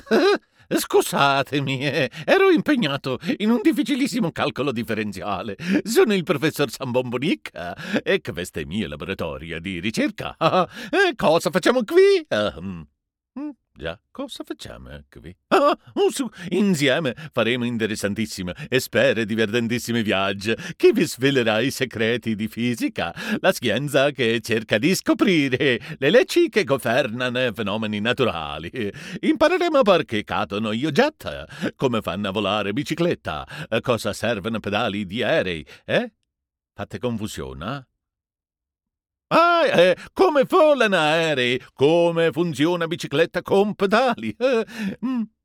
Scusatemi, ero impegnato in un difficilissimo calcolo differenziale. Sono il professor Sambombonicca e questo è il mio laboratorio di ricerca. Cosa facciamo qui? Già, cosa facciamo qui? Su, insieme faremo interessantissimi e spero divertentissimi viaggi che vi svelerà i segreti di fisica, la scienza che cerca di scoprire le leggi che governano i fenomeni naturali. Impareremo perché cadono gli oggetti, come fanno a volare bicicletta, cosa servono pedali di aerei, Fate confusione, come volano aerei, come funziona bicicletta con pedali.